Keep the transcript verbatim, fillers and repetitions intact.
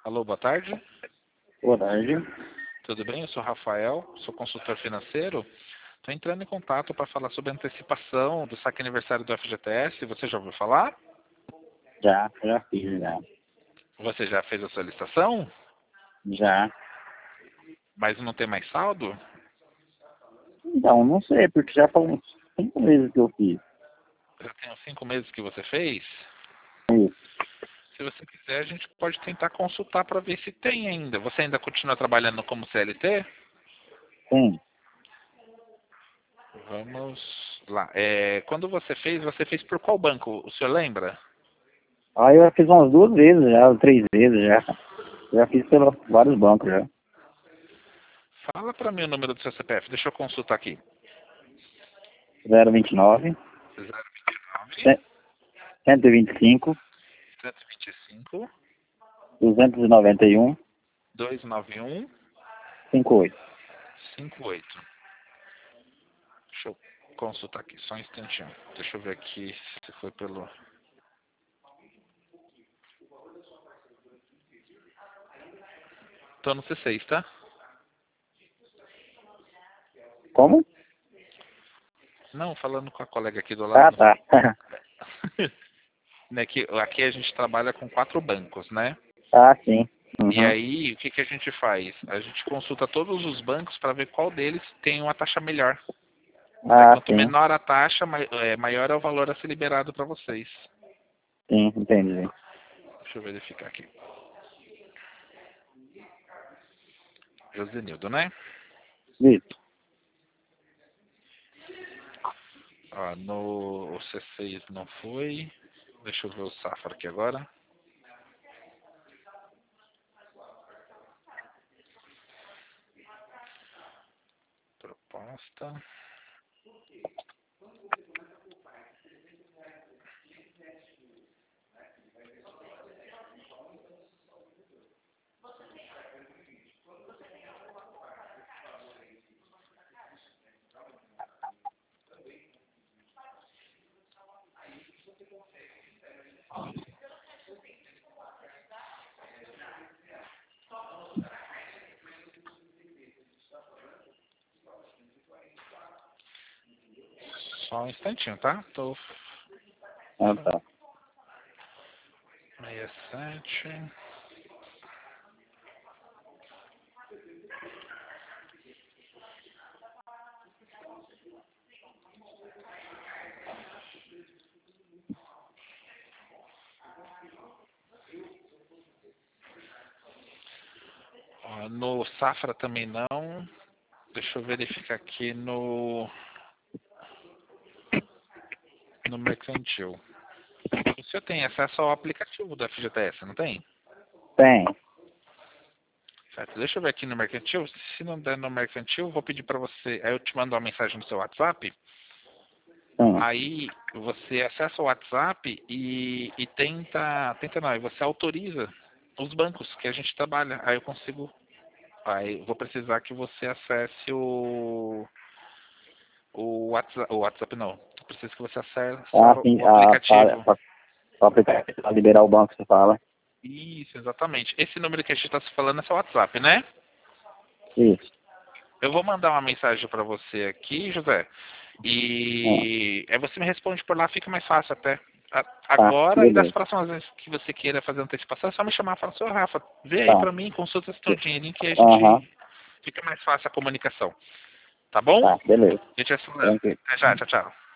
Alô, boa tarde. Boa tarde. Tudo bem? Eu sou Rafael, sou consultor financeiro. Estou entrando em contato para falar sobre a antecipação do saque aniversário do F G T S. Você já ouviu falar? Já, já fiz, já. Você já fez a solicitação? Já. Mas não tem mais saldo? Então, não sei, porque já faz uns cinco meses que eu fiz. Já tem uns cinco meses que você fez? Isso. Se você quiser, a gente pode tentar consultar para ver se tem ainda. Você ainda continua trabalhando como C L T? Sim. Vamos lá. É, quando você fez, você fez por qual banco? O senhor lembra? Aí eu já fiz umas duas vezes já, três vezes já. Já fiz pelos vários bancos já. Fala para mim o número do seu C P F. Deixa eu consultar aqui. zero vinte e nove, zero vinte e nove, cento e vinte e cinco, cento e vinte e cinco, duzentos e noventa e um, duzentos e noventa e um, cinquenta e oito. cinquenta e oito. Deixa eu consultar aqui, só um instantinho. Deixa eu ver aqui se foi pelo... Tô no C seis, tá? Como? Não, falando com a colega aqui do Ah, lado. tá. Né, que aqui a gente trabalha com quatro bancos, né? Ah, sim. E Uhum. aí, o que, que a gente faz? A gente consulta todos os bancos para ver qual deles tem uma taxa melhor. Aí, Ah, quanto sim. menor a taxa, mai- é, maior é o valor a ser liberado para vocês. Sim, entendi. Deixa eu verificar aqui. Josenildo, né? Isso. Ó, no o C seis não foi. Deixa eu ver o Safra aqui agora. Proposta. Só um instantinho, tá? Tô... Ah, tá. sessenta e sete. Ó, no Safra também não. Deixa eu verificar aqui no, no Mercantil. O senhor tem acesso ao aplicativo do F G T S, não tem? Tem. Certo. Deixa eu ver aqui no Mercantil. Se não der no Mercantil, vou pedir para você. Aí eu te mando uma mensagem no seu WhatsApp. Sim. Aí você acessa o WhatsApp e, e tenta. Tenta não, e você autoriza os bancos que a gente trabalha. Aí eu consigo. Aí eu vou precisar que você acesse o. O WhatsApp, o WhatsApp não. Eu preciso que você acesse Ah, sim. o Ah, aplicativo. para aplicar, para liberar o banco, você fala. Isso, exatamente. Esse número que a gente está se falando é seu WhatsApp, né? Isso. Eu vou mandar uma mensagem para você aqui, José. Ah, E aí você me responde por lá, fica mais fácil até. A- tá, Agora e das beleza. próximas vezes que você queira fazer antecipação, é só me chamar e falar, seu Rafa, vê aí Tá. para mim, consulta esse teu dinheirinho que a Aham. gente fica mais fácil a comunicação. Tá bom? Tá, beleza. A gente vai se falando. Tranquilo. Até já, tchau, tchau.